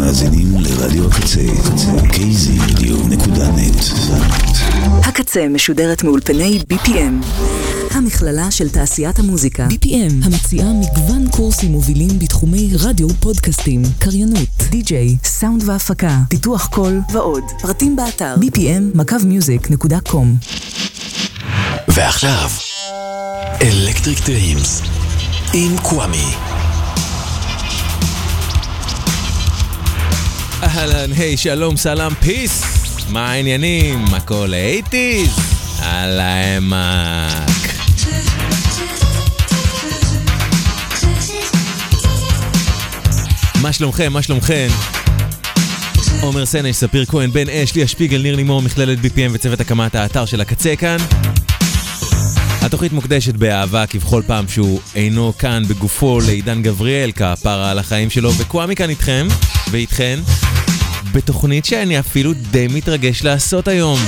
מאזינים לרדיו הקצה, kzradio.net. הקצה משודרת מאולפני BPM, המכללה של תעשיית המוזיקה. BPM, המציעה מגוון קורסים מובילים בתחומי רדיו, פודקאסטים, קריינות, די-ג'יי, סאונד והפקה, פיתוח קול ועוד. פרטים באתר bpm-music.com. ועכשיו, אלקטריק דרימס עם קוואמי. אהלן, היי, שלום, סלם, פיס. מה העניינים? הכל האיטיז? על העמק. מה שלומכם? מה שלומכם? עומר סנש, ספיר כהן, בן אש, ליה שפיגל, ניר לימור, מכללת BPM וצוות הקמת האתר של הקצה כאן. התוכנית מוקדשת באהבה כבכל פעם שהוא אינו כאן בגופו לעידן גבריאל, כפרה על החיים שלו, וקוואמי כאן איתכם ואיתכן בתוכנית שאני אפילו די מתרגש לעשות היום.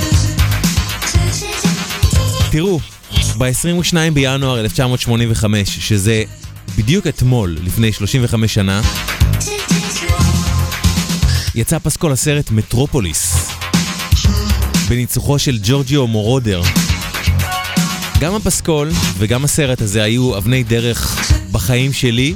תראו, ב-22 בינואר 1985, שזה בדיוק אתמול לפני 35 שנה, יצא פסקול הסרט מטרופוליס בניצוחו של ג'ורג'יו מורודר. גם הפסקול וגם הסרט הזה היו אבני דרך בחיים שלי,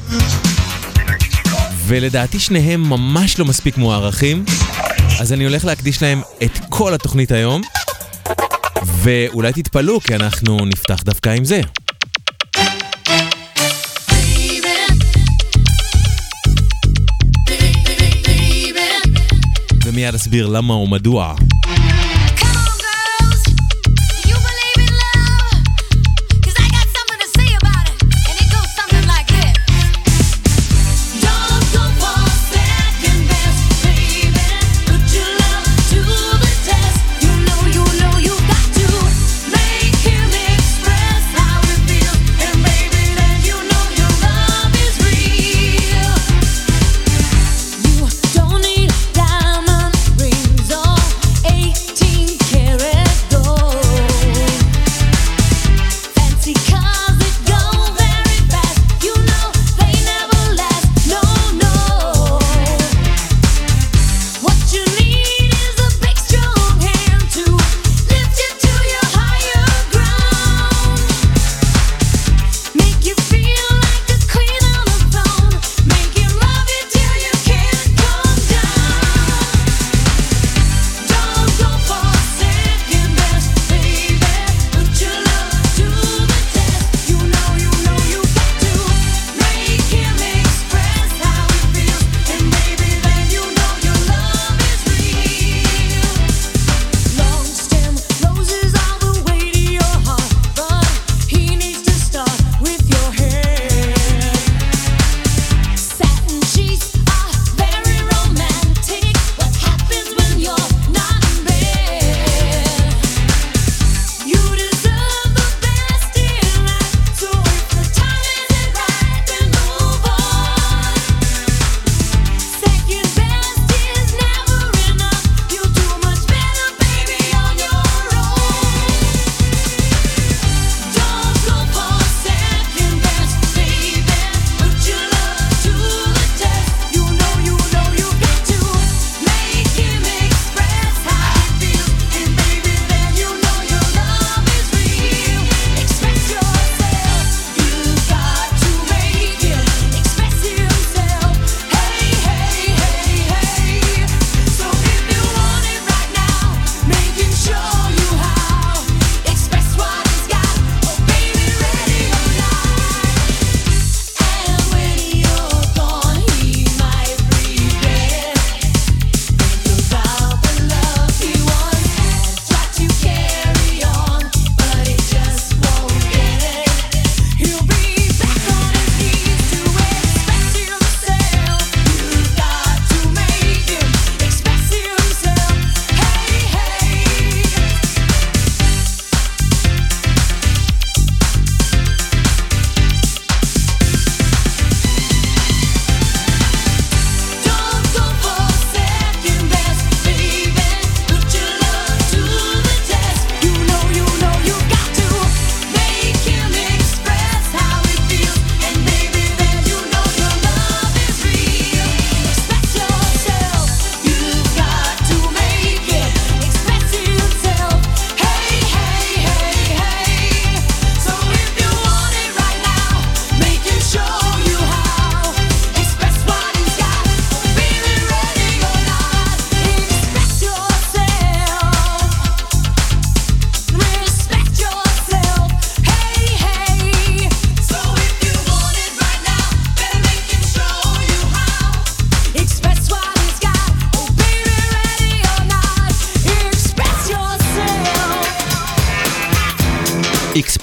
ולדעתי שניהם ממש לא מספיק מוערכים, אז אני הולך להקדיש להם את כל התוכנית היום, ואולי תתפלו כי אנחנו נפתח דווקא עם זה. ומיד אסביר למה ומדוע.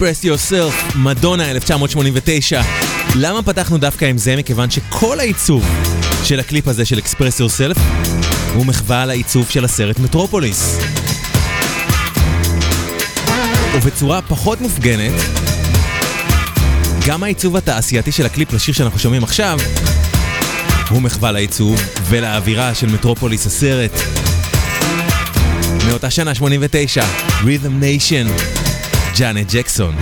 Express Yourself, מדונה 1989. למה פתחנו דווקא עם זה? מכיוון שכל העיצוב של הקליפ הזה של Express Yourself הוא מחווה על העיצוב של הסרט מטרופוליס. ובצורה פחות מופגנת, גם העיצוב התעשייתי של הקליפ לשיר שאנחנו שומעים עכשיו הוא מחווה לעיצוב ולאווירה של מטרופוליס הסרט. מאותה שנה 89, Rhythm Nation, ג'אנט ג'קסון.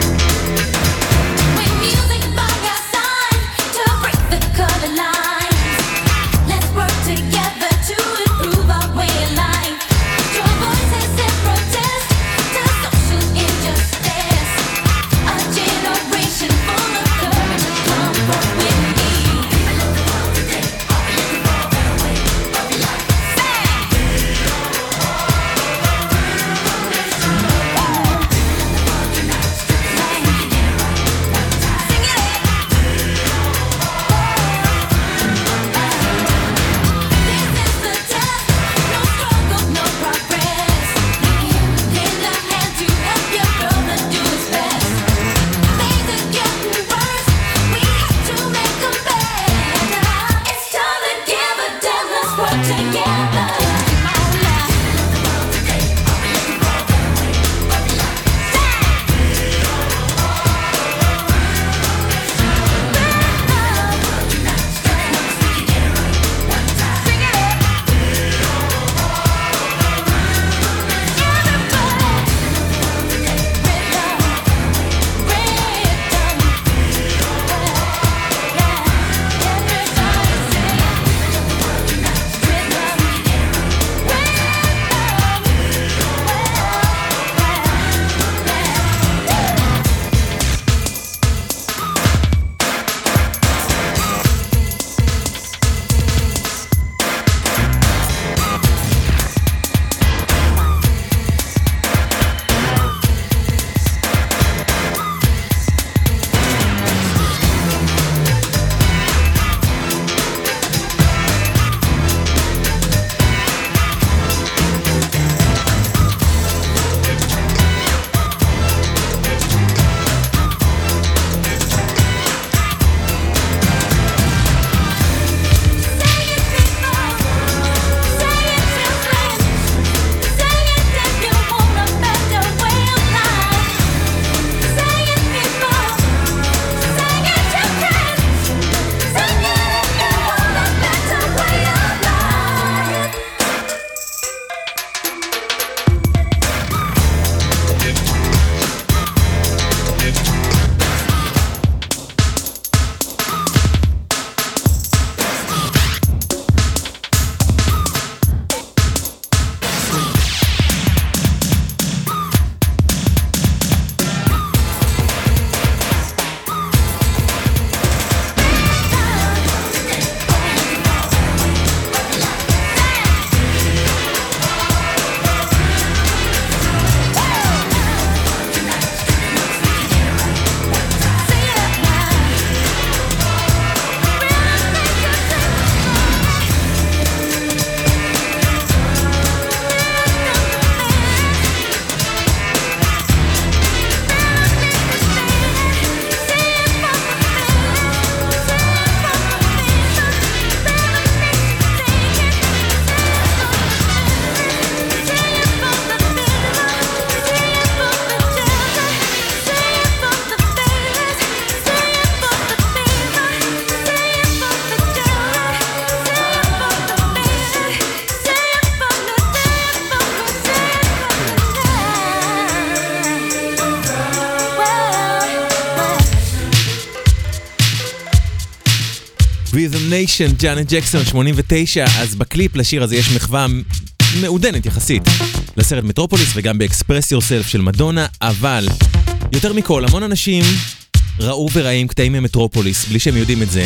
Rhythm Nation, ג'אנט ג'קסון, 89. אז בקליפ לשיר הזה יש מחווה מעודנת יחסית לסרט מטרופוליס וגם באקספרס יורסלף של מדונה, אבל יותר מכל, המון אנשים ראו וראים קטעים ממטרופוליס בלי שהם יודעים את זה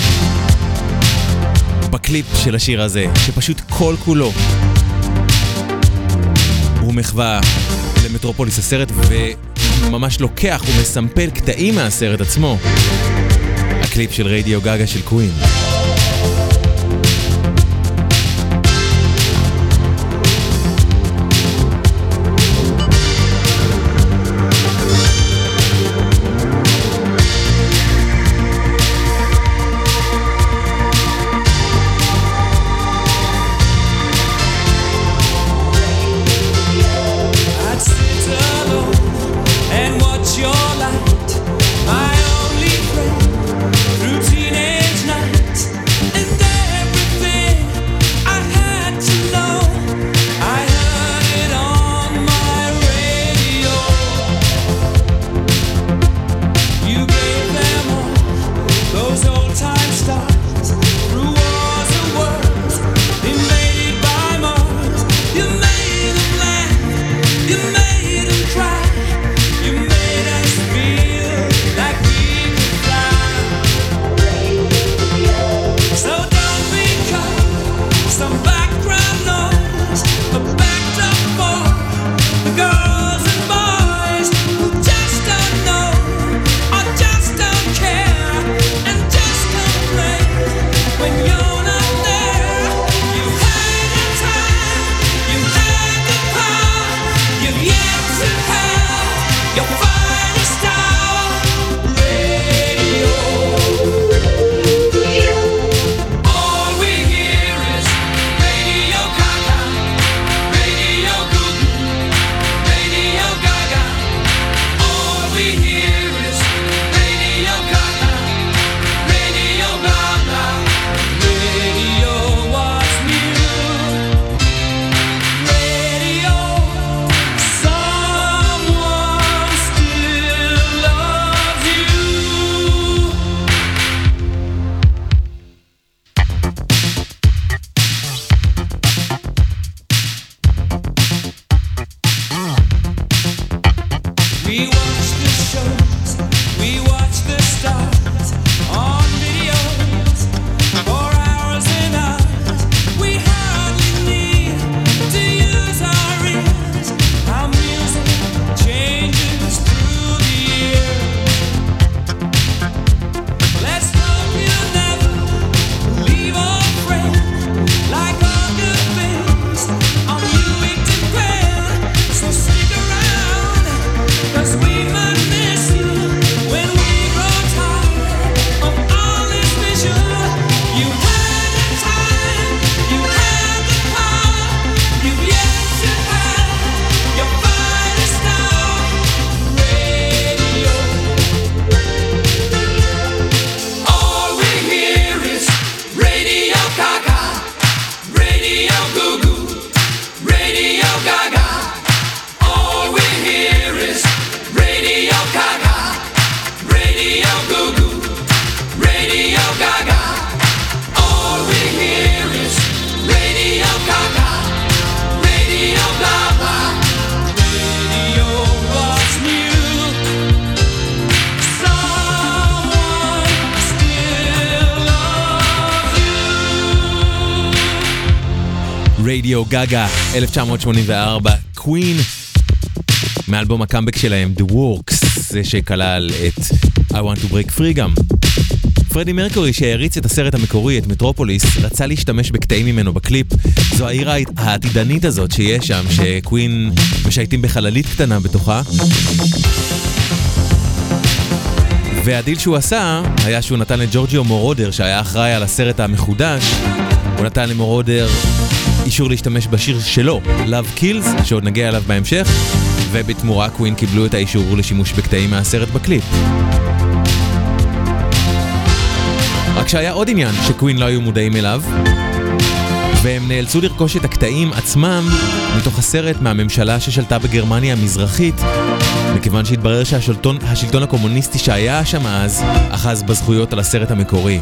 בקליפ של השיר הזה, שפשוט כל כולו הוא מחווה למטרופוליס הסרט וממש לוקח ומסמפל קטעים מהסרט עצמו. הקליפ של רדיו גאגה של קווין. רדיו גגה, 1984, קווין, מאלבום הקאמבק שלהם, The Works, זה שכלל את I Want to Break Free גם. פרדי מרקורי שהריץ את הסרט המקורי, את מטרופוליס, רצה להשתמש בקטעים ממנו בקליפ. זו העיר העתידנית הזאת שיש שם, שקווין משייטים בחללית קטנה בתוכה. והדיל שהוא עשה היה שהוא נתן לג'ורג'יו מורודר, שהיה אחראי על הסרט המחודש, הוא נתן למורודר אישור להשתמש בשיר שלו, Love Kills, שעוד נגיע אליו בהמשך, ובתמורה קווין קיבלו את האישור לשימוש בקטעים מהסרט בקליפ. רק שהיה עוד עניין שקווין לא היו מודעים אליו, והם נאלצו לרכוש את הקטעים עצמם מתוך הסרט מהממשלה ששלטה בגרמניה המזרחית, מכיוון שהתברר שהשלטון הקומוניסטי שהיה שם אז אחז בזכויות על הסרט המקורי.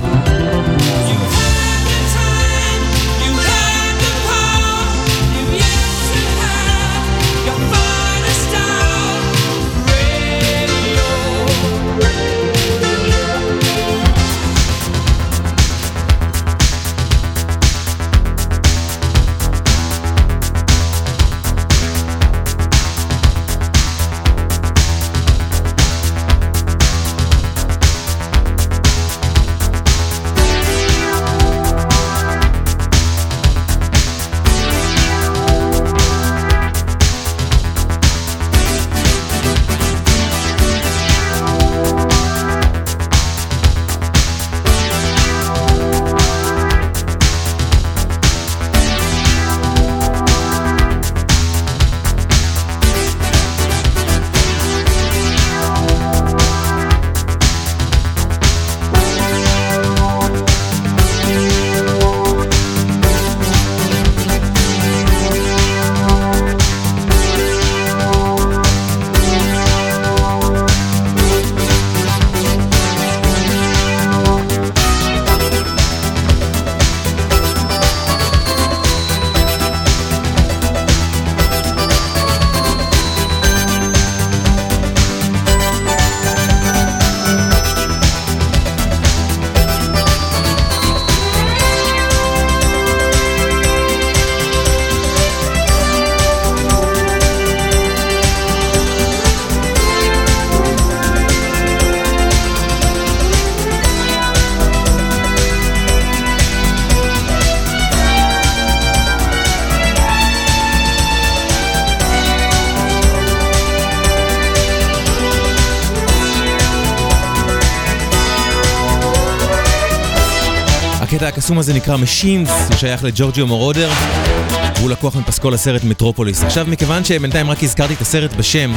הקטע הקסום הזה נקרא Machines, הוא שייך לג'ורג'יו מורודר, והוא לקוח מפסקול הסרט מטרופוליס. עכשיו, מכיוון שבינתיים רק הזכרתי את הסרט בשם,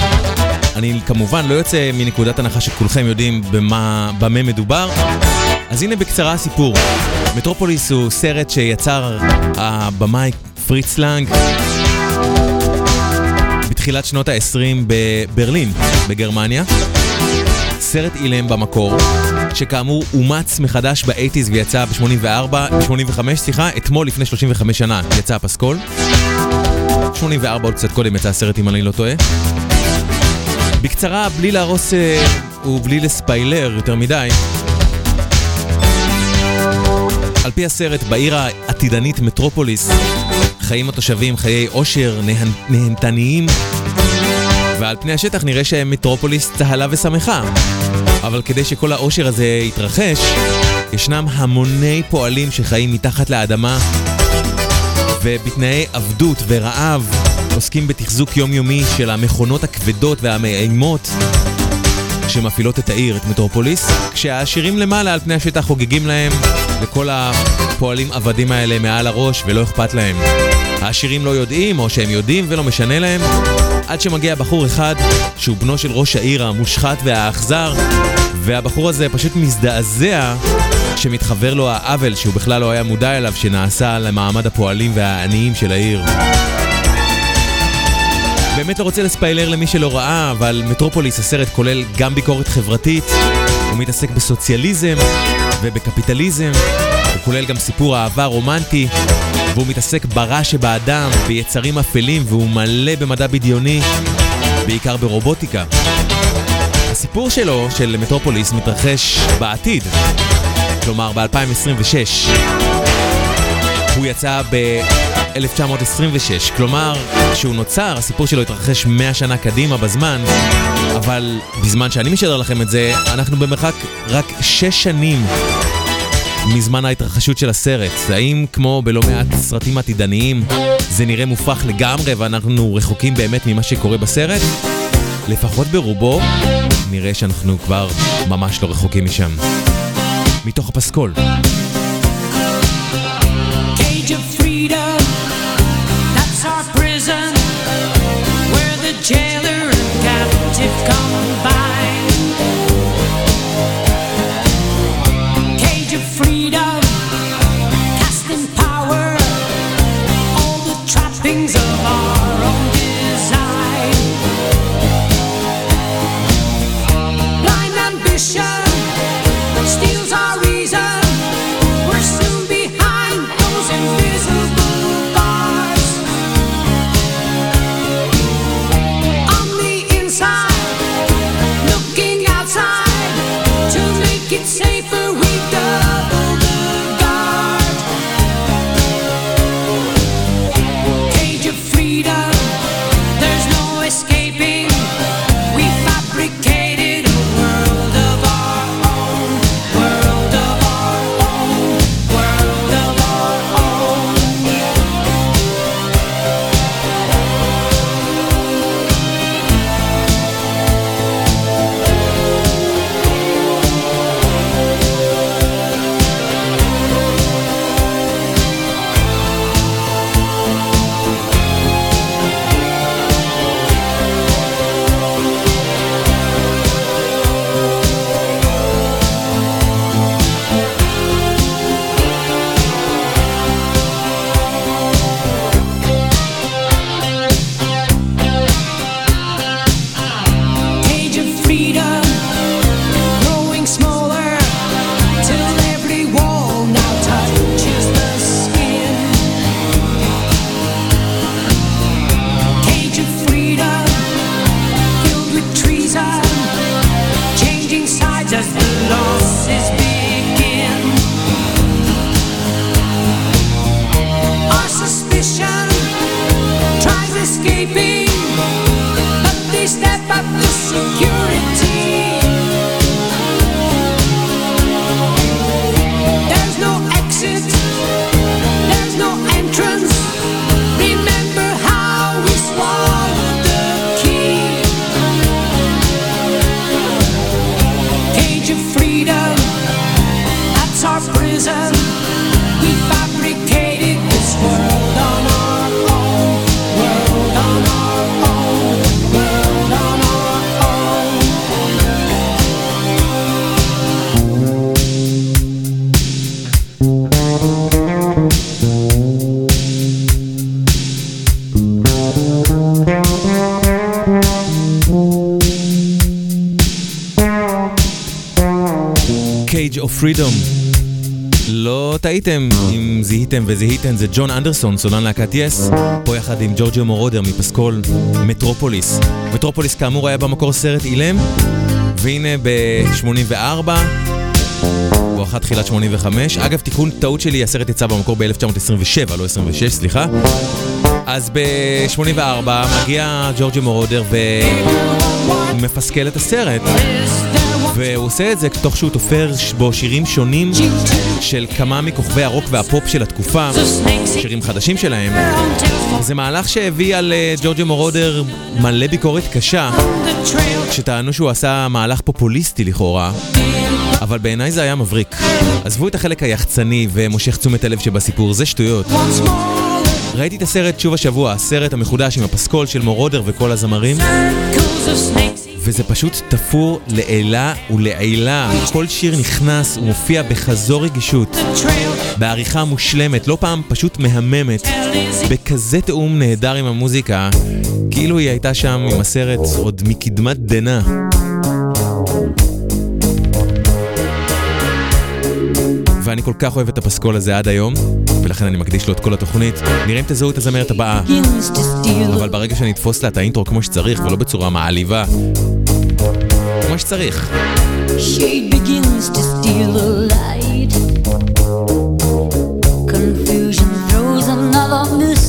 אני כמובן לא יוצא מנקודת הנחה שכולכם יודעים במה מדובר, אז הנה בקצרה הסיפור. מטרופוליס הוא סרט שיצר הבמאי פריץ לנג בתחילת שנות ה-20 בברלין, בגרמניה. סרט אילם במקור, שכאמור אומץ מחדש ב-80s ויצא ב-85, אתמול לפני 35 שנה יצא הפסקול. 84 עוד קצת קודם יצא הסרט אם אני לא טועה. בקצרה, בלי להרוס ובלי לספיילר יותר מדי, על פי הסרט, בעיר העתידנית מטרופוליס חיים התושבים חיי עושר נהנתניים, ועל פני השטח נראה שמטרופוליס צהלה ושמחה. אבל כדי שכל העושר הזה יתרחש, ישנם המוני פועלים שחיים מתחת לאדמה, ובתנאי עבדות ורעב עוסקים בתחזוק יומיומי של המכונות הכבדות והמאיימות שמפעילות את העיר, את מטרופוליס, כשהעשירים למעלה על פני השטח חוגגים להם, לכל הפועלים עבדים האלה מעל הראש ולא אכפת להם. העשירים לא יודעים, או שהם יודעים ולא משנה להם, עד שמגיע בחור אחד שהוא בנו של ראש העיר המושחת והאכזר, והבחור הזה פשוט מזדעזע שמתחבר לו העוול שהוא בכלל לא היה מודע אליו שנעשה למעמד הפועלים והעניים של העיר. באמת לא רוצה לספיילר למי שלא ראה, אבל מטרופוליס הסרט כולל גם ביקורת חברתית, הוא מתעסק בסוציאליזם ובקפיטליזם, הוא כולל גם סיפור אהבה רומנטי, והוא מתעסק ברע שבאדם, ביצרים אפלים, והוא מלא במדע בדיוני, בעיקר ברובוטיקה. הסיפור שלו, של מטרופוליס, מתרחש בעתיד, כלומר ב-2026. הוא יצא 1926, כלומר, כשהוא נוצר, הסיפור שלו התרחש 100 שנה קדימה בזמן, אבל בזמן שאני משדר לכם את זה, אנחנו במרחק רק 6 שנים מזמן ההתרחשות של הסרט. האם כמו בלא מעט סרטים עתידניים זה נראה מופרך לגמרי ואנחנו רחוקים באמת ממה שקורה בסרט? לפחות ברובו נראה שאנחנו כבר ממש לא רחוקים משם. מתוך הפסקול. Cage of freedom, that's our prison, where the jailer and captive combine. Cage of freedom, casting power, all the trappings of our own design. Blind ambition steals our reason. We're soon behind those invisible bars. On the inside, looking outside, to make it safer we double the guard. Cage of freedom, there's no escaping. We fabricated a world of our own, world of our own, world of our own. Cage of freedom, growing smaller, till every wall now touches the skin. Cage of freedom, filled with treason, changing sides as the losses begin. Our suspicion tries escaping, but they step up the security. There's no exit, there's no entrance. Remember how we swallowed the key. Cage of freedom, that's our prison. We fabricated this world on our own, world on our own, world on our own. Cage of Freedom. לא טעיתם אם זיהיתם וזיהיתם, זה ג'ון אנדרסון, סולן להקת יס, פה יחד עם ג'ורג'יו מורדר מפסקול מטרופוליס. מטרופוליס כאמור היה במקור סרט אילם, והנה ב-84 בואכה תחילת 85. אגב, תיקון טעות שלי, הסרט יצא במקור ב-1927, לא 26, סליחה. אז ב-84 מגיע ג'ורג'יו מורדר ומפסקל את הסרט, והוא עושה את זה תוך שהוא תופר בו שירים שונים של כמה מכוכבי הרוק והפופ של התקופה, שירים חדשים שלהם. זה מהלך שהביא על ג'ורג'יו מורדר מלא ביקורת קשה, שטענו שהוא עשה מהלך פופוליסטי לכאורה, אבל בעיניי זה היה מבריק. עזבו את החלק היחצני ומושך תשומת הלב שבסיפור, זה שטויות. ראיתי את הסרט שוב השבוע, הסרט המחודש עם הפסקול של מורדר וכל הזמרים, וזה פשוט תפור לעילה ולעילה. כל שיר נכנס ומופיע בחזור רגישות, בעריכה מושלמת, לא פעם פשוט מהממת, בכזה תאום נהדר עם המוזיקה, כאילו היא הייתה שם עם הסרט עוד מקדמת דנה. ואני כל כך אוהב את הפסקול הזה עד היום, ולכן אני מקדיש לו את כל התוכנית. נראה אם תזהו את הזמרת הבאה, אבל ברגע שאני אתפוס לה את האינטרו כמו שצריך, ולא בצורה מעליבה, כמו שצריך. Shade begins to steal the light. Confusion throws another mist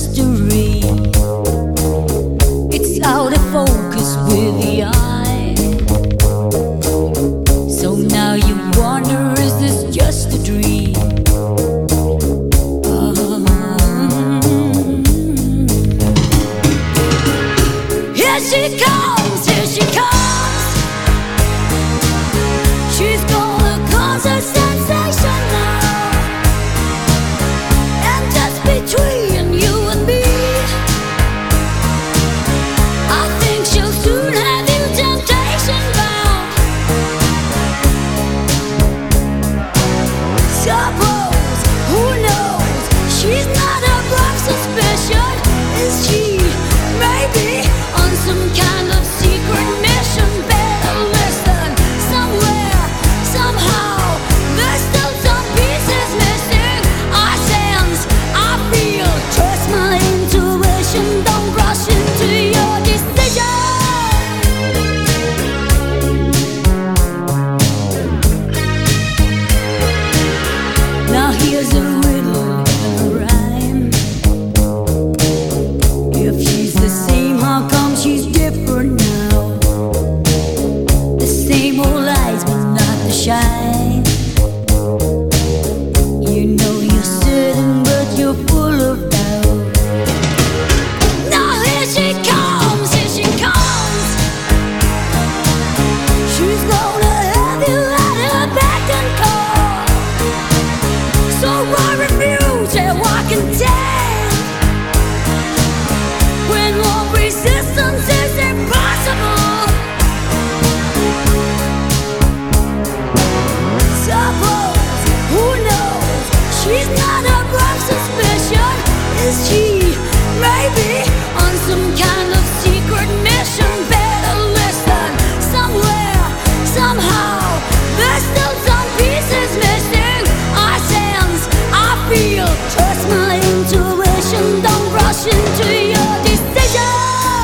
Trust my intuition, don't rush into your decision.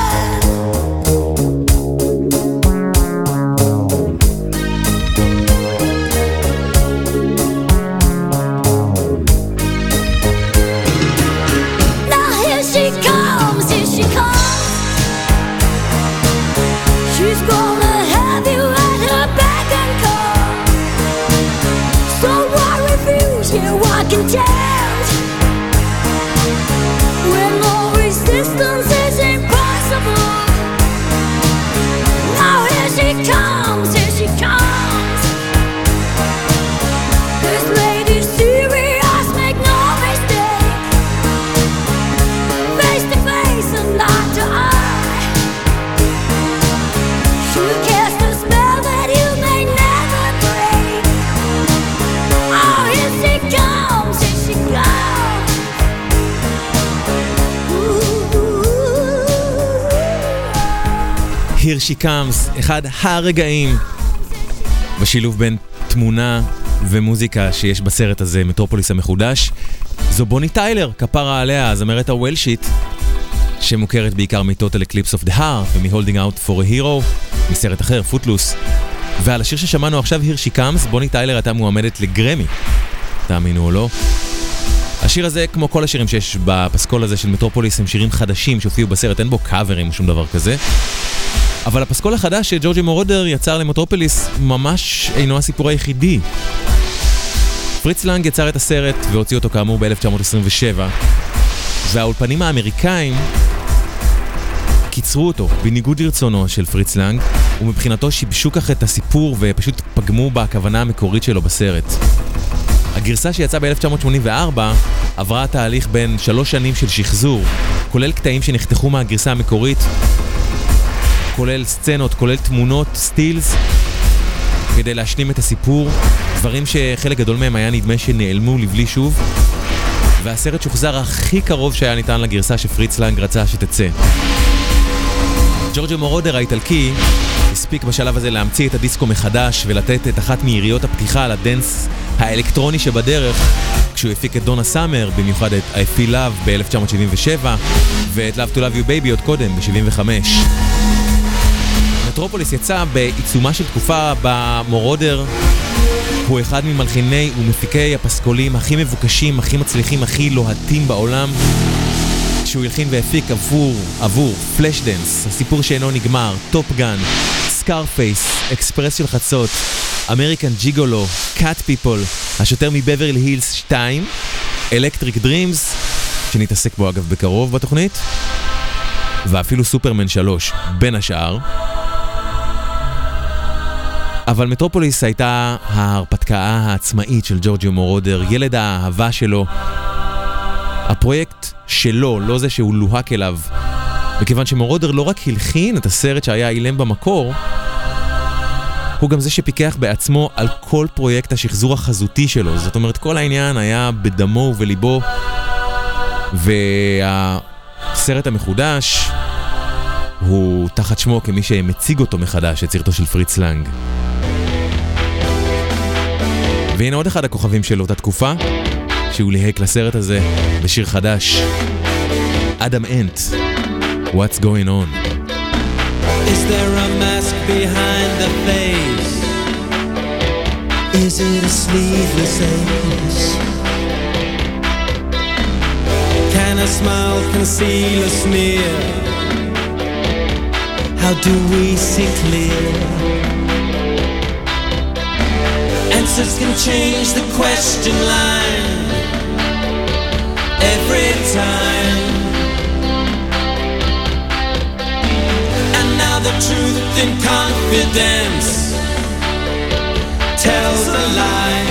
Now here she comes, she's gonna have you at her beck and call. So why refuse you walking tempt when no resistance is impossible? Now here she comes, this lady's serious, make no mistake. Face to face and eye to eye, she cast a spell that you may never break. Oh, here she comes, Here She Comes, אחד הרגעים בשילוב בין תמונה ומוזיקה שיש בסרט הזה, מטרופוליס המחודש. זו בוני טיילר, כפרה עליה, הזמרת הוולשית, שמוכרת בעיקר מ-Total Eclipse of the Heart ומ-Holding Out for a Hero, מסרט אחר, פוטלוס. ועל השיר ששמענו עכשיו, Here She Comes, בוני טיילר הייתה מועמדת לגרמי, תאמינו או לא. השיר הזה, כמו כל השירים שיש בפסקול הזה של מטרופוליס, הם שירים חדשים שהופיעו בסרט, אין בו קאברים או שום דבר כזה. אבל הפסקול החדש שג'ורג'י מורודר יצר למטרופוליס ממש אינו הסיפור היחידי. פריץ לנג יצר את הסרט והוציא אותו כאמור ב-1927, והאולפנים האמריקאים קיצרו אותו בניגוד לרצונו של פריץ לנג, ומבחינתו שיבשו כך את הסיפור ופשוט פגמו בכוונה המקורית שלו בסרט. הגרסה שיצאה ב-1984 עברה תהליך בין 3 שנים של שחזור, כולל קטעים שנחתכו מהגרסה המקורית, כולל סצנות, כולל תמונות, סטילס, כדי להשלים את הסיפור, דברים שחלק גדול מהם היה נדמה שנעלמו לבלי שוב, והסרט שוחזר הכי קרוב שהיה ניתן לגרסה שפריץ לנג רצה שתצא. ג'ורג'י מורודר האיטלקי הספיק בשלב הזה להמציא את הדיסקו מחדש ולתת את אחת מיריות הפתיחה על הדנס האלקטרוני שבדרך, כשהוא הפיק את דונה סאמר, במיוחד את I Feel Love ב-1977 ואת Love to Love You Baby עוד קודם ב-75. מטרופוליס יצא בעיצומה של תקופה במורודר הוא אחד ממלחיני ומפיקי הפסקולים הכי מבוקשים, הכי מצליחים, הכי לוהטים בעולם, שהוא הלחין והפיק עבור פלאש דנס, הסיפור שאינו נגמר, טופ גן, סקארפייס, אקספרס של חצות, אמריקן ג'יגולו, קאט פיפול, השוטר מבברלי הילס 2, אלקטריק דרימס, שנתעסק בו אגב בקרוב בתוכנית, ואפילו סופרמן 3 בין השאר. אבל מטרופוליס הייתה ההרפתקה העצמאית של ג'ורג'י מורודר, ילד האהבה שלו, הפרויקט שלו, לא זה שהוא לוהק אליו, מכיוון שמורודר לא רק הלחין את הסרט שהיה אילם במקור, הוא גם זה שפיקח בעצמו על כל פרויקט השחזור החזותי שלו. זאת אומרת, כל העניין היה בדמו ובליבו, והסרט המחודש הוא תחת שמו כמי שמציג אותו מחדש, את סרטו של פריץ לנג. והנה עוד אחד הכוכבים שלו אותה תקופה, שהוא ליהק לסרט הזה בשיר חדש, אדם אנט, What's Going On. Is there a mask behind the face? Is it a sleeveless ace? Can a smile conceal a sneer? How do we see clear? Answers can change the question line every time. And now the truth in confidence tells a lie.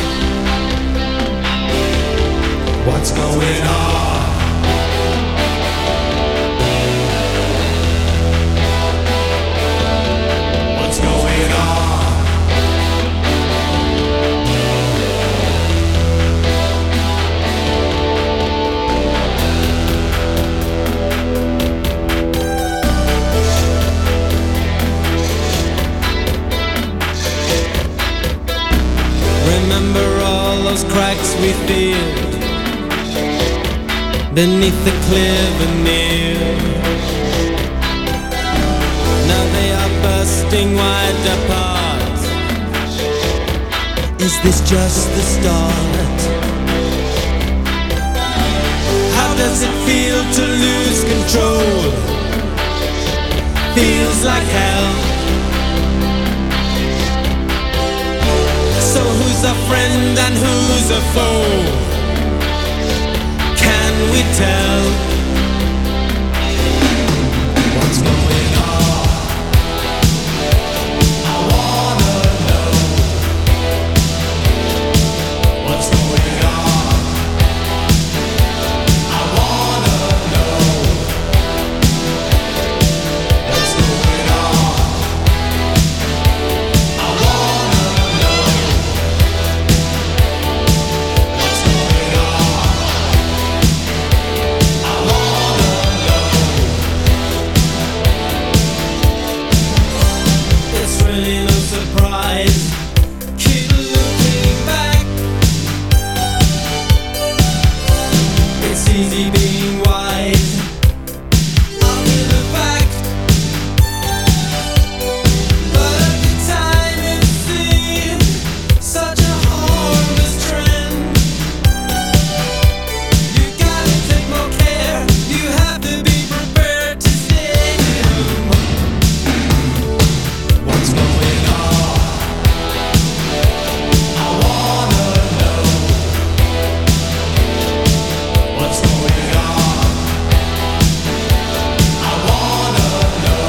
What's going on? What's going on? Remember all those cracks we feared, beneath the clear veneer. Now they are bursting wide apart. Is this just the start? How does it feel to lose control? Feels like hell. So who's a friend and who's a foe? Can we tell? What's going on? I wanna know. What's going on? I wanna know. What's going on? I wanna know. What's going on? I wanna know. It's really no surprise. Keep looking back. It's easy being wise. After the fact. But at the time it seemed such a harmless trend. You gotta take more care. You have to be prepared to stay home. What's going on? I wanna know. What's going on? I wanna know.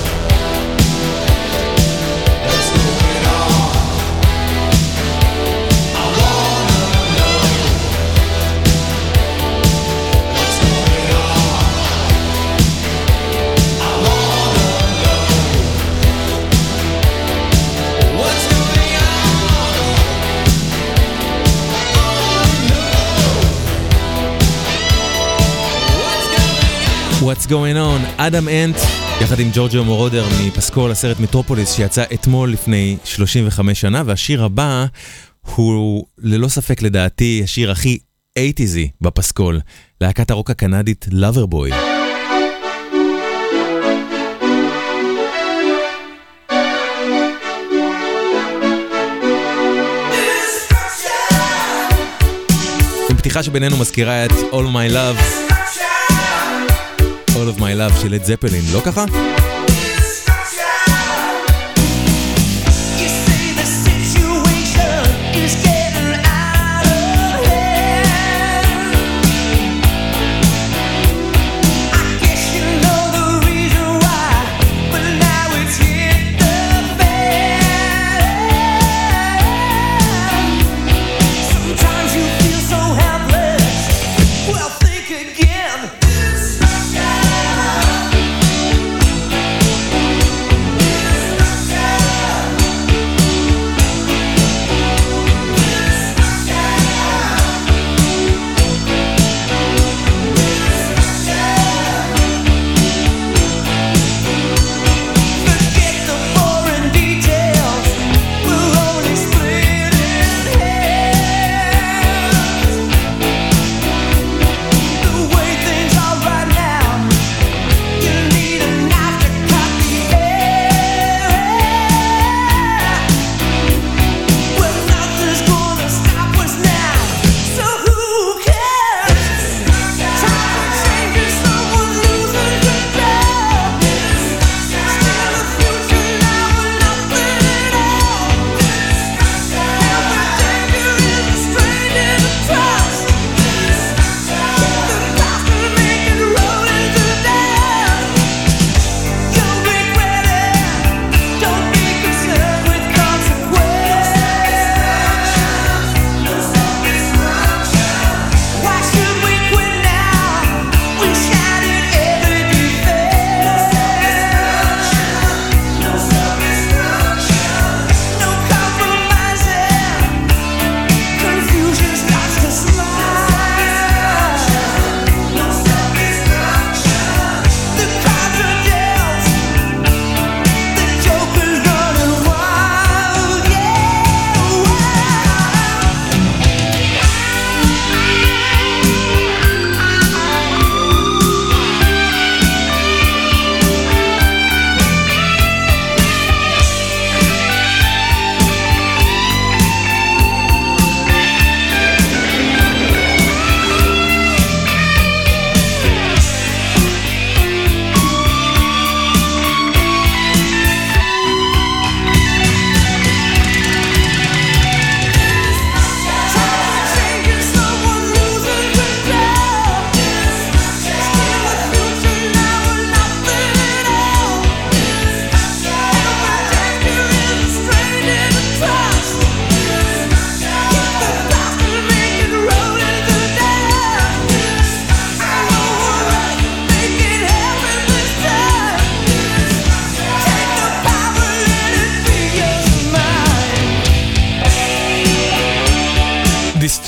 What's going on? I wanna know. What's going on? I wanna know. What's going on? What's going on? אדם אנט, יחד עם ג'ורג'ו מורודר מפסקול, הסרט מטרופוליס שיצא אתמול לפני 35 שנה, והשיר הבא הוא ללא ספק לדעתי השיר הכי 80s בפסקול, להקת הרוק הקנדית Loverboy. עם פתיחה שבינינו מזכירה את All My Love, All of My Love של לד זפלין, לא ככה? You say the situation is getting out of hand. I guess you know the reason why, but now it's hit the fan. Sometimes you feel so helpless. Well, think again.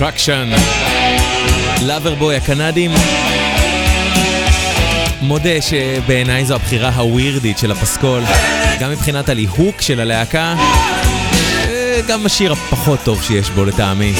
Destruction. Loverboy הקנדים. מודה שבעיניי זו הבחירה הווירדית של הפסקול, גם מבחינת הליהוק של הלהקה, גם השיר הפחות טוב שיש בו לטעמי.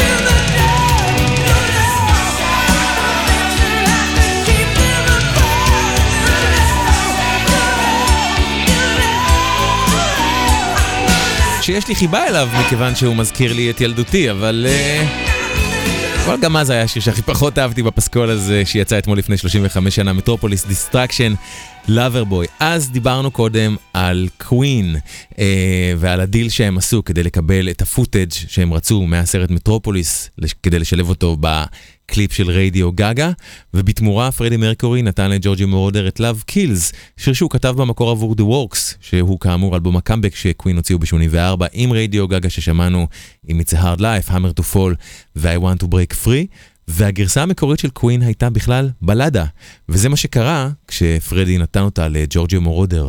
שיש לי חיבה אליו מכיוון שהוא מזכיר לי את ילדותי, אבל גם אז היה השיר שהכי פחות אהבתי בפסקול הזה שיצא אתמול לפני 35 שנה, מטרופוליס דיסטרקשן, Loverboy. אז דיברנו קודם על קווין ועל הדיל שהם עשו כדי לקבל את הפוטאג' שהם רצו מהסרט מטרופוליס כדי לשלב אותו בקליפ של רדיו גגה, ובתמורה פרדי מרקורי נתן לג'ורג'י מורדר את Love Kills, שיר שהוא כתב במקור עבור The Works, שהוא כאמור אלבום הקאמבק שקווין הוציאו ב-84 עם רדיו גגה ששמענו עם It's a Hard Life, Hammer to Fall ו-I Want to Break Free, והגרסה המקורית של קווין הייתה בכלל בלדה, וזה מה שקרה כשפרדי נתן אותה לג'ורג'י מורדר.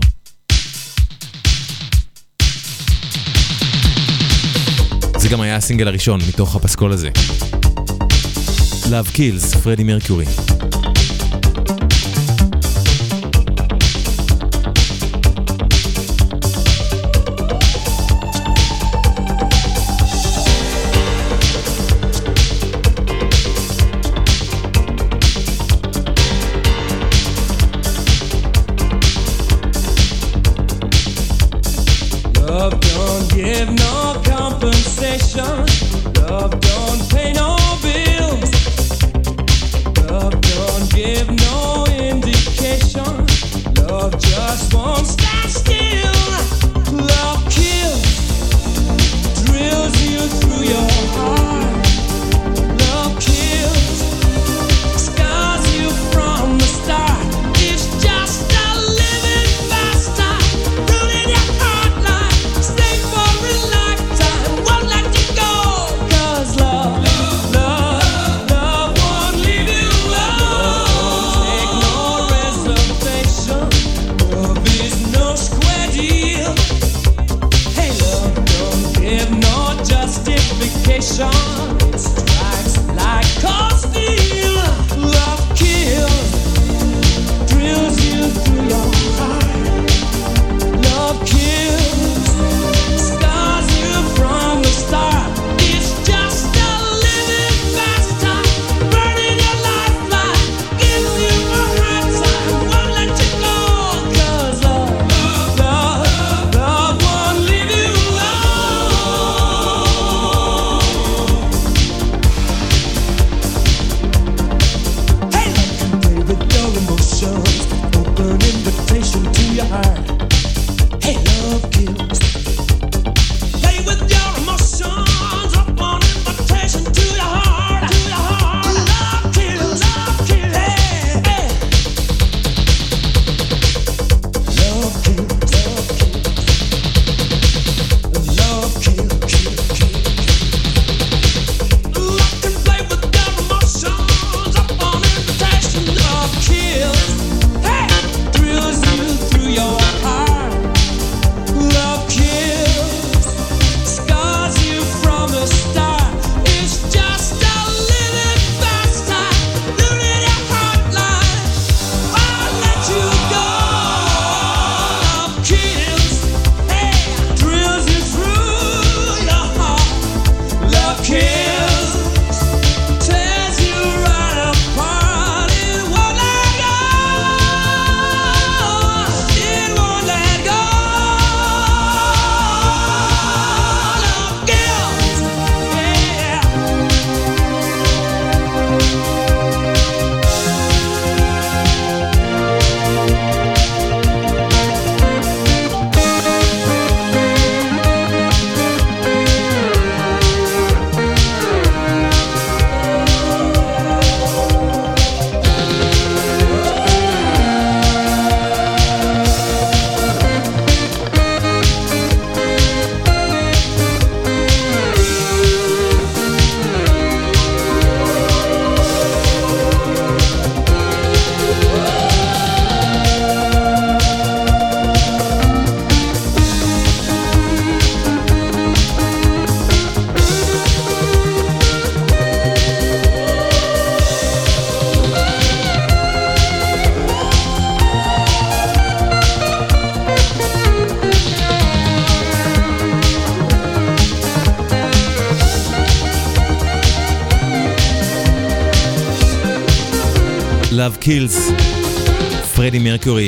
זה גם היה הסינגל הראשון מתוך הפסקול הזה. Love Kills, פרדי מרקורי. Love don't give no compensation. Love don't pay no bills. Love don't give no indication. Love just won't stand still. Love kills, drills you through your heart. Love kills, scars you from the start. It's just a living bastard, ruining your heart like stay for a lifetime. Won't let you go, 'cause love won't leave you alone. Take no reservation. Love is no square deal. Hey, love don't give no justification. It strikes like cold steel. Love kills, drills you through your heart. Love kills, scars you from the start. It's just a living bastard, burning your lifeline, gives you a hard time, won't let you go, 'cause love won't leave you alone. Hey, love can play with your emotions, open invitation to your heart. Hey, love kills. Play with your emotions, open invitation to your heart. Love kills, hey, hey. Love kills, love kills. Love can play with your emotions, open invitation. Love kills, hey, drills you through your heart. Love Kills, פרדי מרקיורי.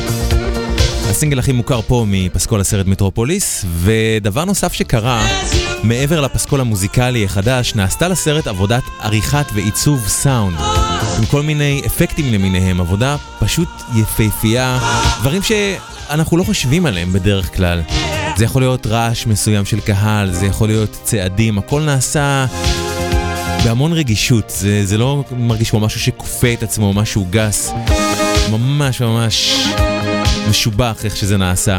הסינגל הכי מוכר פה מפסקול הסרט מטרופוליס, ודבר נוסף שקרה, מעבר לפסקול המוזיקלי החדש, נעשתה לסרט עבודת עריכת ועיצוב סאונד, עם כל מיני אפקטים למיניהם, עבודה פשוט יפהפייה, דברים שאנחנו לא חושבים עליהם בדרך כלל. זה יכול להיות רעש מסוים של קהל, זה יכול להיות צעדים, הכל נעשה בהמון רגישות, זה לא מרגיש כמו משהו שקופה את עצמו, משהו גס, ממש ממש משובח איך שזה נעשה.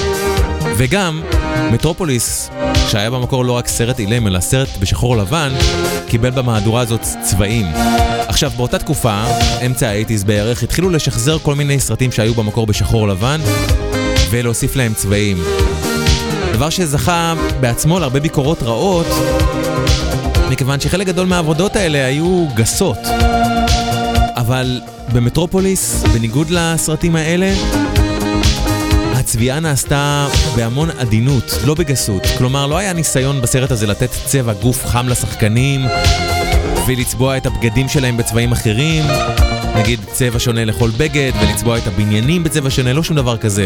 וגם מטרופוליס, שהיה במקור לא רק סרט אילם, אלא סרט בשחור לבן, קיבל במהדורה הזאת צבעים. עכשיו, באותה תקופה, אמצע ה-80s בערך, התחילו לשחזר כל מיני סרטים שהיו במקור בשחור לבן, ולהוסיף להם צבעים. דבר שזכה בעצמו להרבה ביקורות רעות, מכיוון שחלק גדול מהעבודות האלה היו גסות. אבל במטרופוליס, בניגוד לסרטים האלה, הצביעה נעשתה בהמון עדינות, לא בגסות. כלומר, לא היה ניסיון בסרט הזה לתת צבע גוף חם לשחקנים, ולצבוע את הבגדים שלהם בצבעים אחרים, נגיד צבע שונה לכל בגד, ולצבוע את הבניינים בצבע שונה, לא שום דבר כזה.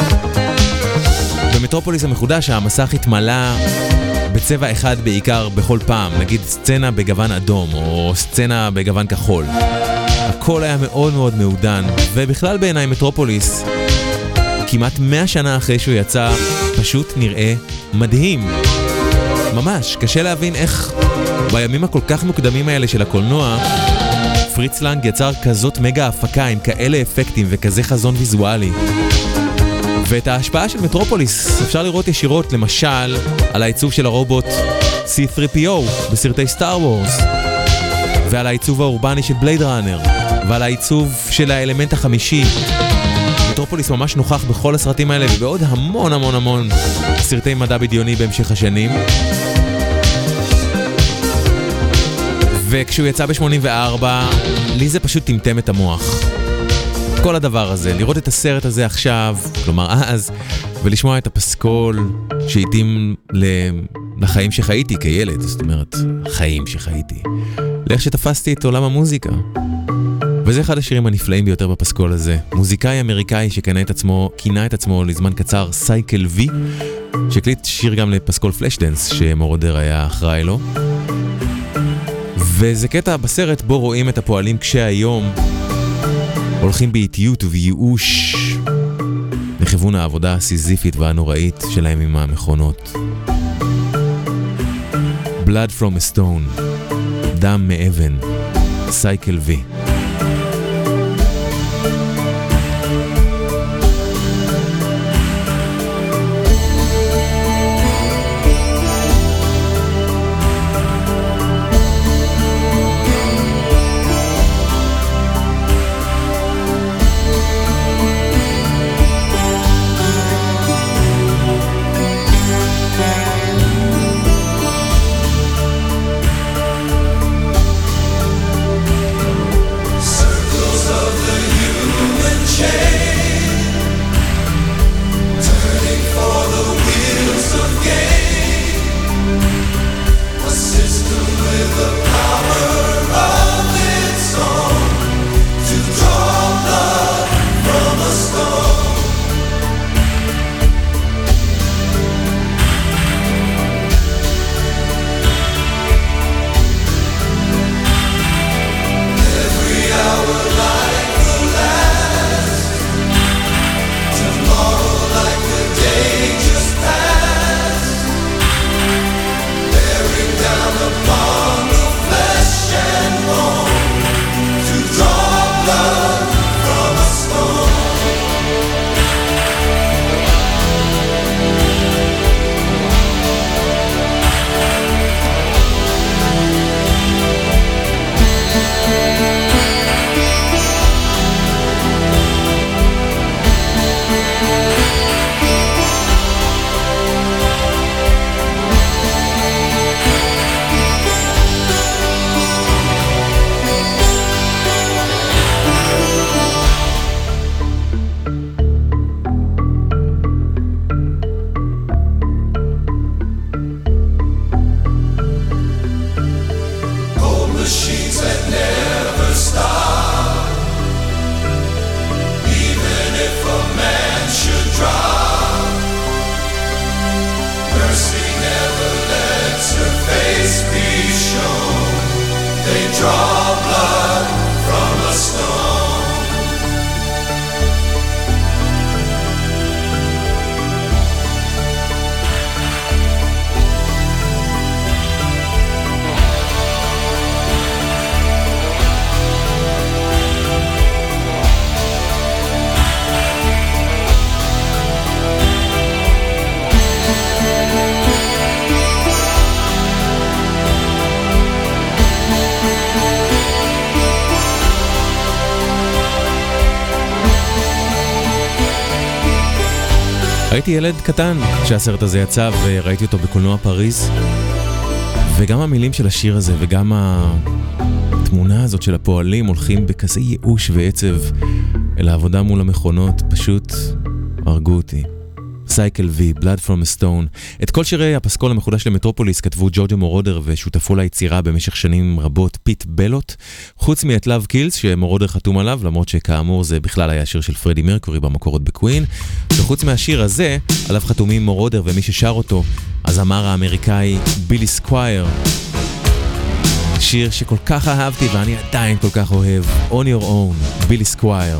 במטרופוליס המחודש, המסך התמלא בצבע אחד בעיקר בכל פעם, נגיד סצנה בגוון אדום, או סצנה בגוון כחול. הכל היה מאוד מאוד מעודן, ובכלל בעיניי מטרופוליס, כמעט 100 שנה אחרי שהוא יצא, פשוט נראה מדהים. ממש, קשה להבין איך בימים הכל כך מוקדמים האלה של הקולנוע, פריץ לנג יצר כזאת מגה הפקה עם כאלה אפקטים וכזה חזון ויזואלי. ואת ההשפעה של מטרופוליס אפשר לראות ישירות, למשל, על העיצוב של הרובוט C-3PO בסרטי סטאר וורס, ועל העיצוב האורבני של בלייד ראנר, ועל העיצוב של האלמנט החמישי. מטרופוליס ממש נוכח בכל הסרטים האלה ובעוד המון המון המון סרטי מדע בדיוני בהמשך השנים. וכשהוא יצא ב-84, לי זה פשוט טמטם את המוח. כל הדבר הזה, לראות את הסרט הזה עכשיו, כלומר אז, ולשמוע את הפסקול שהתאים לחיים שחייתי כילד, זאת אומרת, חיים שחייתי. לאיך שתפסתי את עולם המוזיקה. וזה אחד השירים הנפלאים ביותר בפסקול הזה. מוזיקאי אמריקאי שכינה את עצמו לזמן קצר סייקל וי, שהקליט שיר גם לפסקול פלשדנס שמורודר היה אחראי לו. וזה קטע בסרט בו רואים את הפועלים כשהיום הולכים באיטיות ובייאוש לכיוון העבודה הסיזיפית והנוראית שלהם עם המכונות. Blood from a stone, דם מאבן, סייקל וי. הייתי ילד קטן כשהסרט הזה יצא וראיתי אותו בקולנוע פריז, וגם המילים של השיר הזה וגם התמונה הזאת של הפועלים הולכים בכזה ייאוש ועצב אל העבודה מול המכונות פשוט הרגו אותי. סייקל וי, Blood from a Stone. את כל שירי הפסקול המחודש למטרופוליס כתבו ג'ורג'ו מורודר ושותפו ליצירה במשך שנים רבות פיט בלוט, חוץ מאת Love Kills שמורודר חתום עליו, למרות שכאמור זה בכלל היה שיר של פרדי מרקורי במקור עוד בקווין, וחוץ מהשיר הזה עליו חתומים מורודר ומי ששר אותו הזמר האמריקאי בילי סקווייר. שיר שכל כך אהבתי ואני עדיין כל כך אוהב, On Your Own, בילי סקווייר.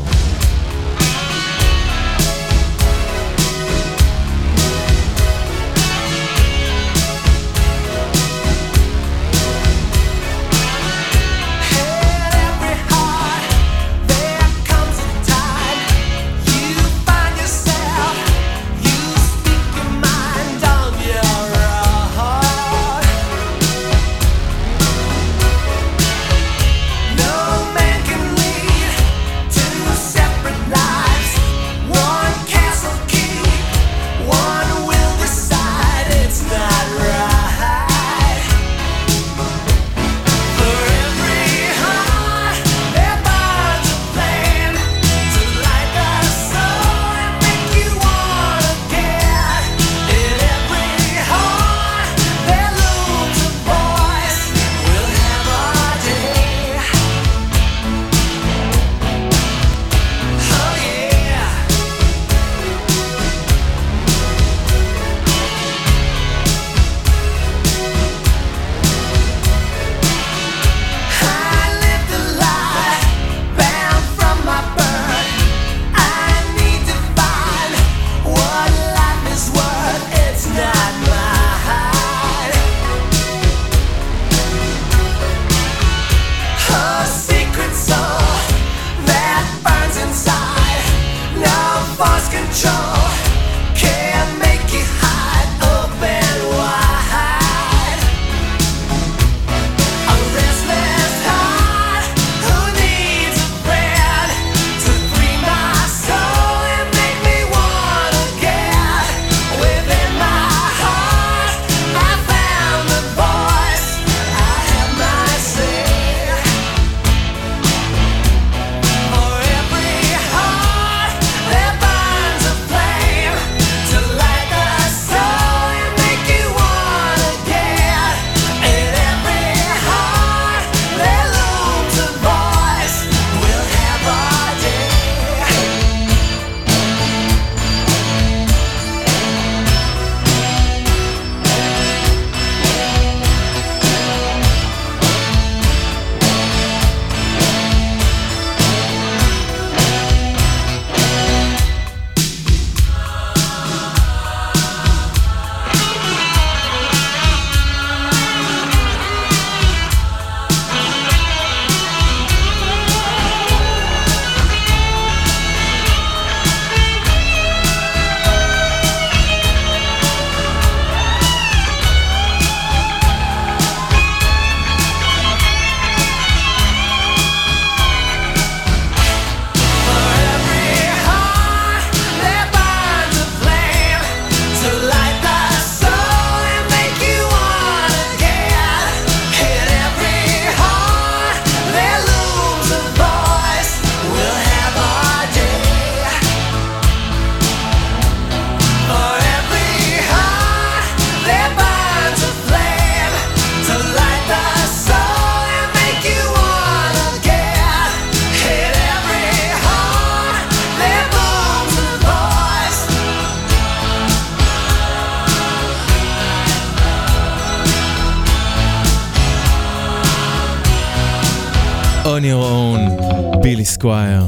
On Your Own, בילי סקווייר.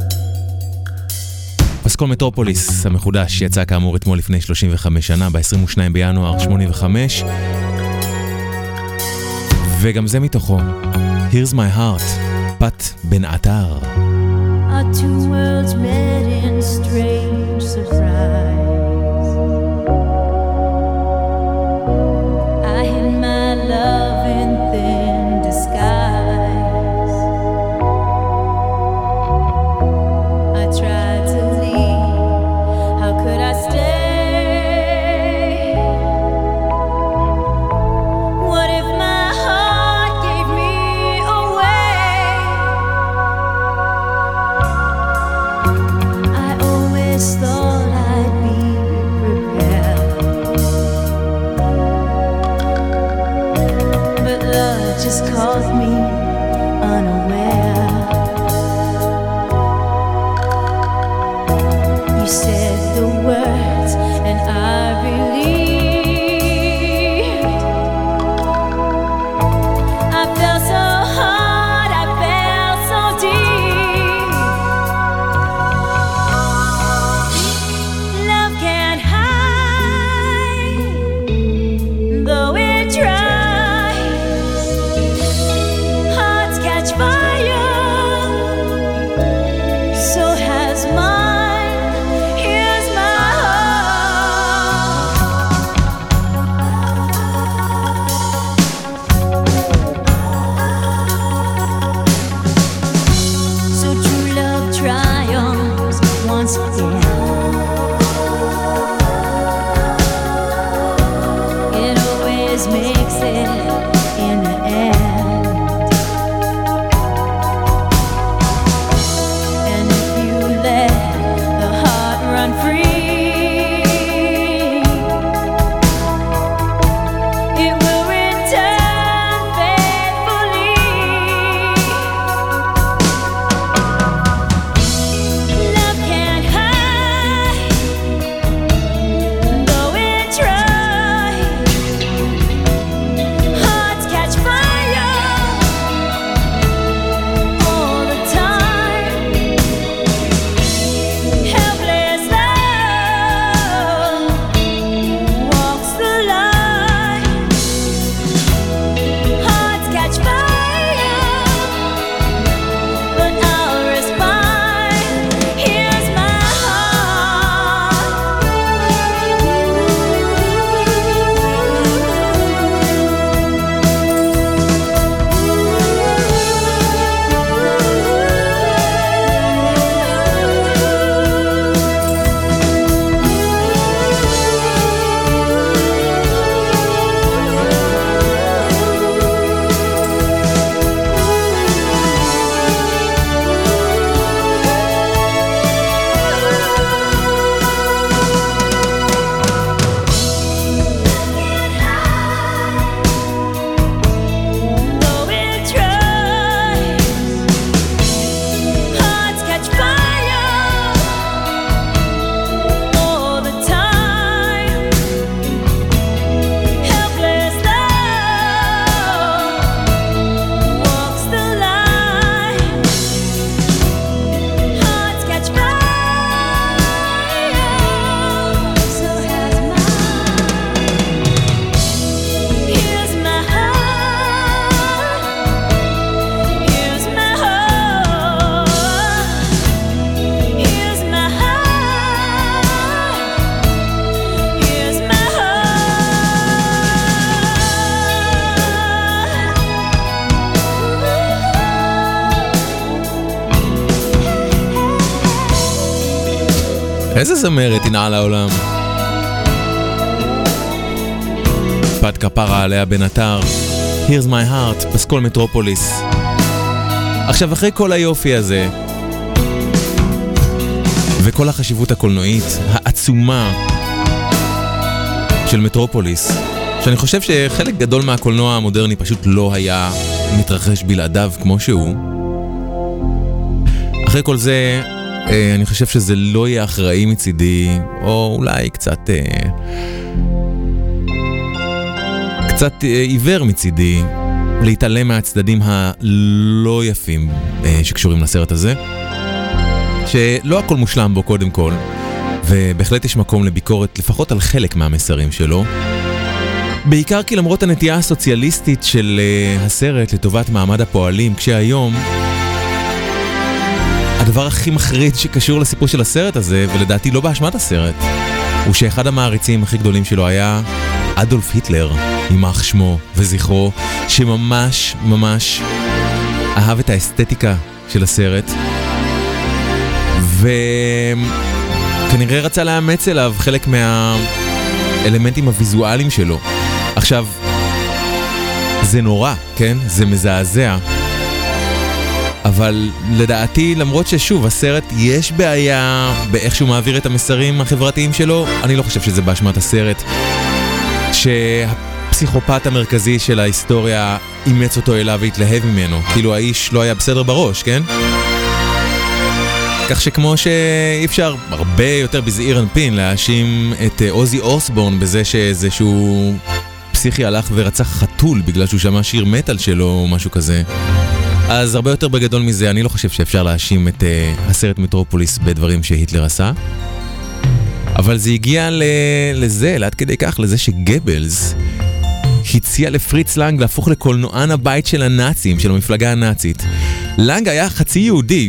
פסקול מטרופוליס המחודש יצא כאמור אתמול לפני 35 שנה, ב-22 בינואר 85. וגם זה מתוכו, Here's My Heart, פת בן עטר. Our two worlds met in strange surprise. I hid my love in thin disguise. I tried to leave, how could I stay? איזה זמרת היא נעה לעולם. פת כפרה עליה בן אתר. Here's my heart, פסקול מטרופוליס. עכשיו, אחרי כל היופי הזה, וכל החשיבות הקולנועית העצומה של מטרופוליס, שאני חושב שחלק גדול מהקולנוע המודרני פשוט לא היה מתרחש בלעדיו כמו שהוא. אחרי כל זה, אני חושב שזה לא יהיה אחראי מצידי, או אולי קצת עיוור מצידי, להתעלם מהצדדים הלא יפים שקשורים לסרט הזה, שלא הכל מושלם בו קודם כל, ובהחלט יש מקום לביקורת לפחות על חלק מהמסרים שלו. בעיקר כי למרות הנטייה הסוציאליסטית של הסרט לטובת מעמד הפועלים, כשהיום הדבר הכי מחריד שקשור לסיפור של הסרט הזה, ולדעתי לא באשמת הסרט, הוא שאחד המעריצים הכי גדולים שלו היה אדולף היטלר, יימח שמו וזכרו, שממש ממש אהב את האסתטיקה של הסרט, וכנראה רצה לאמץ אליו חלק מהאלמנטים הוויזואליים שלו. עכשיו, זה נורא, כן? זה מזעזע. אבל לדעתי, למרות ששוב, הסרט יש בעיה באיך שהוא מעביר את המסרים החברתיים שלו, אני לא חושב שזה באשמת הסרט. שהפסיכופת המרכזי של ההיסטוריה אימץ אותו אליו והתלהב ממנו. כאילו האיש לא היה בסדר בראש, כן? כך שכמו שאי אפשר הרבה יותר בזעיר אנפין להאשים את אוזי אוסבורן בזה שאיזשהו פסיכי הלך ורצח חתול בגלל שהוא שמע שיר מטל שלו או משהו כזה. אז הרבה יותר בגדול מזה, אני לא חושב שאפשר להאשים את הסרט מטרופוליס בדברים שהיטלר עשה. אבל זה הגיע לזה, עד כדי כך, לזה שגבלס הציע לפריץ לנג להפוך לקולנוען הבית של הנאצים, של המפלגה הנאצית. לנג היה חצי יהודי,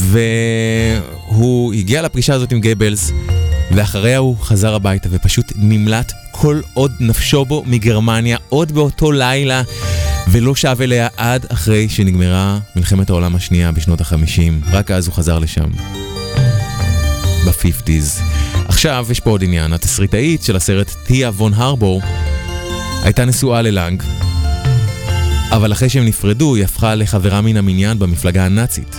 והוא הגיע לפגישה הזאת עם גבלס, ואחריה הוא חזר הביתה ופשוט נמלט כל עוד נפשו בו מגרמניה, עוד באותו לילה, ולא שב אליה עד אחרי שנגמרה מלחמת העולם השנייה בשנות ה-50. רק אז הוא חזר לשם. ב-50s. עכשיו יש פה עוד עניין. התסריטאית של הסרט, תיה וון הרבור, הייתה נשואה ללנג, אבל אחרי שהם נפרדו היא הפכה לחברה מן המניין במפלגה הנאצית.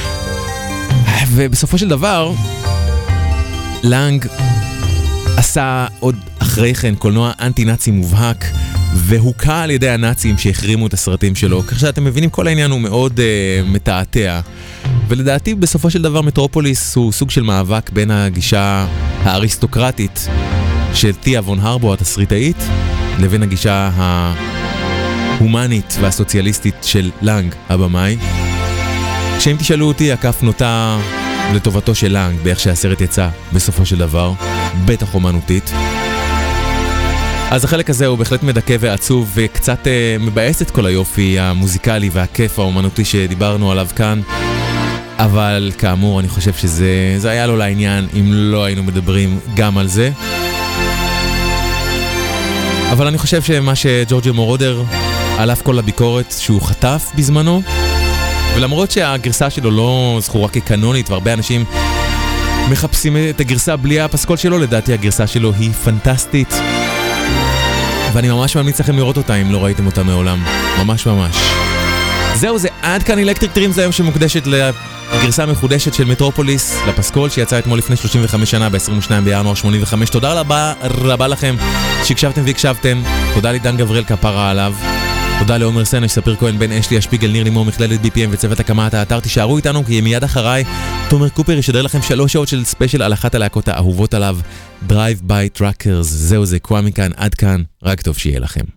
ובסופו של דבר לנג עשה עוד אחרי כן קולנוע אנטי-נאצי מובהק, והוקע על ידי הנאצים שהחרימו את הסרטים שלו, כך שאתם מבינים, כל העניין הוא מאוד מתעתע. ולדעתי בסופו של דבר מטרופוליס הוא סוג של מאבק בין הגישה האריסטוקרטית של תיה וון הרבור התסריטאית, לבין הגישה ההומנית והסוציאליסטית של לנג הבמאי. שאם תשאלו אותי, הכף נוטה לטובתו של לנג באיך שהסרט יצא בסופו של דבר, בטח אומנותית. אז החלק הזה הוא בהחלט מדכא ועצוב, וקצת מבאס את כל היופי המוזיקלי והכיף האומנותי שדיברנו עליו כאן. אבל כאמור, אני חושב שזה היה לו לעניין אם לא היינו מדברים גם על זה. אבל אני חושב שמה שג'ורג'י מורודר, על אף כל הביקורת שהוא חטף בזמנו, ולמרות שהגרסה שלו לא זכורה כקנונית, והרבה אנשים מחפשים את הגרסה בלי הפסקול שלו, לדעתי הגרסה שלו היא פנטסטית. ואני ממש ממליץ לכם לראות אותה אם לא ראיתם אותה מעולם. ממש ממש. זהו, זה עד כאן אלקטריק דרימס היום, שמוקדשת לגרסה המחודשת של מטרופוליס, לפסקול שיצא אתמול לפני 35 שנה ב-22 בינואר 85. תודה רבה לכם שהקשבתם והקשבתם. תודה לדן גבריאל כפרה עליו. תודה לעומר סנש, ספיר כהן, בן אשלי, השפיגל, ניר לימור, מכללת BPM וצוות הקמת האתר. תישארו איתנו כי מיד אחריי תומר קופר ישדר לכם 3 שעות של ספיישל על אחת הלהקות האהובות עליו, Drive by Truckers. זהו, זה קוואמי כאן, עד כאן, רק טוב שיהיה לכם.